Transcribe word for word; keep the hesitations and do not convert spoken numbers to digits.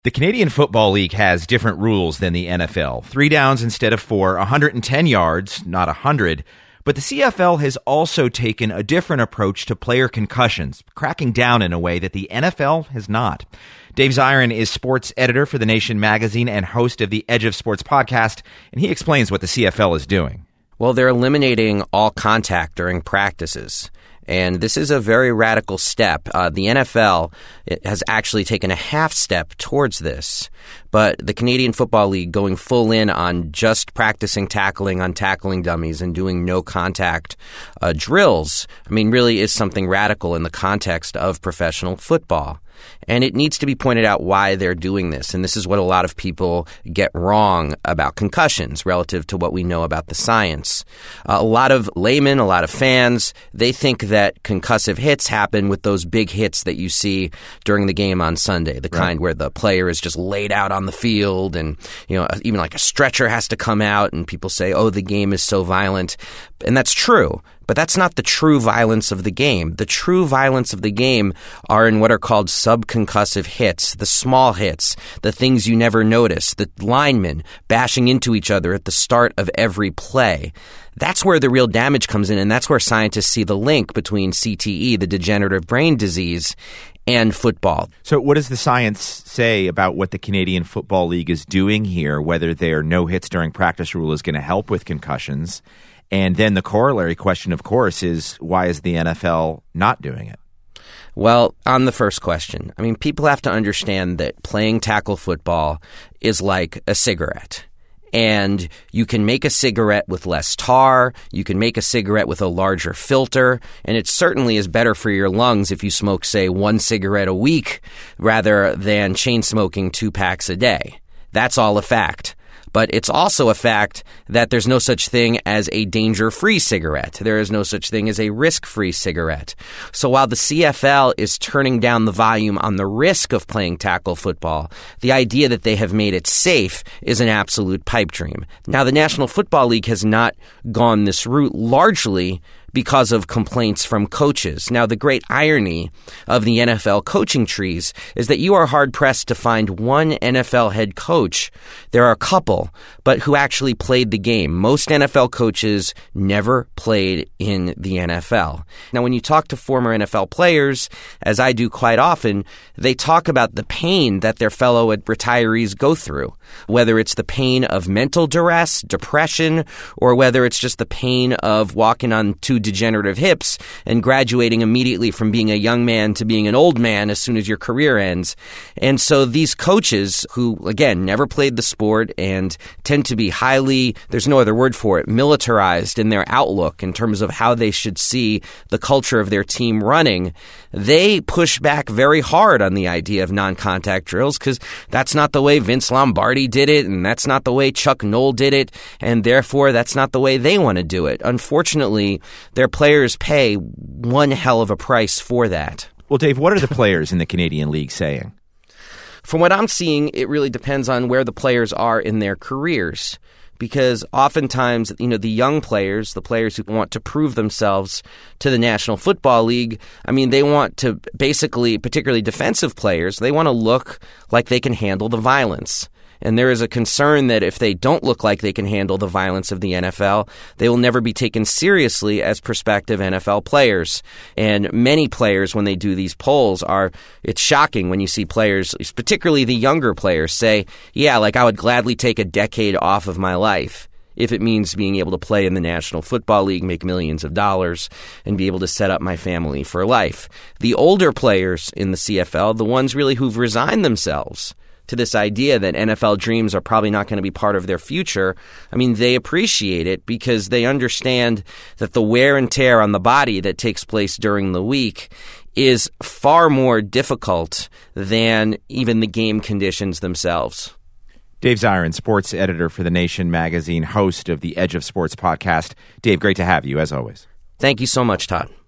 The Canadian Football League has different rules than the N F L. Three downs instead of four, one hundred ten yards, not one hundred. But the C F L has also taken a different approach to player concussions, cracking down in a way that the N F L has not. Dave Zirin is sports editor for The Nation magazine and host of the Edge of Sports podcast, and he explains what the C F L is doing. Well, they're eliminating all contact during practices. And this is a very radical step. Uh, the N F L has actually taken a half step towards this. But the Canadian Football League going full in on just practicing tackling on tackling dummies and doing no contact uh, drills, I mean, really is something radical in the context of professional football. And it needs to be pointed out why they're doing this. And this is what a lot of people get wrong about concussions relative to what we know about the science. Uh, a lot of laymen, a lot of fans, they think that concussive hits happen with those big hits that you see during the game on Sunday, the kind right. where the player is just laid out on the field and, you know, even like a stretcher has to come out and people say, oh, the game is so violent. And that's true. But that's not the true violence of the game. The true violence of the game are in what are called subconcussive hits, the small hits, the things you never notice, the linemen bashing into each other at the start of every play. That's where the real damage comes in, and that's where scientists see the link between C T E, the degenerative brain disease, and football. So what does the science say about what the Canadian Football League is doing here, whether their no hits during practice rule is going to help with concussions? And then the corollary question, of course, is why is the N F L not doing it? Well, on the first question, I mean, people have to understand that playing tackle football is like a cigarette. And you can make a cigarette with less tar, you can make a cigarette with a larger filter, and it certainly is better for your lungs if you smoke, say, one cigarette a week rather than chain smoking two packs a day. That's all a fact. But it's also a fact that there's no such thing as a danger-free cigarette. There is no such thing as a risk-free cigarette. So while the C F L is turning down the volume on the risk of playing tackle football, the idea that they have made it safe is an absolute pipe dream. Now, the National Football League has not gone this route largely because of complaints from coaches. Now, the great irony of the N F L coaching trees is that you are hard-pressed to find one N F L head coach. There are a couple, but who actually played the game. Most N F L coaches never played in the N F L. Now, when you talk to former N F L players, as I do quite often, they talk about the pain that their fellow retirees go through, whether it's the pain of mental duress, depression, or whether it's just the pain of walking on two degenerative hips and graduating immediately from being a young man to being an old man as soon as your career ends. And so these coaches who, again, never played the sport and tend to be highly, there's no other word for it, militarized in their outlook in terms of how they should see the culture of their team running, they push back very hard on the idea of non-contact drills because that's not the way Vince Lombardi did it and that's not the way Chuck Noll did it, and therefore that's not the way they want to do it. Unfortunately, their players pay one hell of a price for that. Well, Dave, what are the players in the Canadian League saying? From what I'm seeing, it really depends on where the players are in their careers. Because oftentimes, you know, the young players, the players who want to prove themselves to the National Football League, I mean, they want to basically, particularly defensive players, they want to look like they can handle the violence. And there is a concern that if they don't look like they can handle the violence of the N F L, they will never be taken seriously as prospective N F L players. And many players, when they do these polls, are it's shocking when you see players, particularly the younger players, say, yeah, like I would gladly take a decade off of my life if it means being able to play in the National Football League, make millions of dollars, and be able to set up my family for life. The older players in the C F L, the ones really who've resigned themselves to this idea that N F L dreams are probably not going to be part of their future, I mean, they appreciate it because they understand that the wear and tear on the body that takes place during the week is far more difficult than even the game conditions themselves. Dave Zirin, sports editor for The Nation magazine, host of the Edge of Sports podcast. Dave, great to have you, as always. Thank you so much, Todd.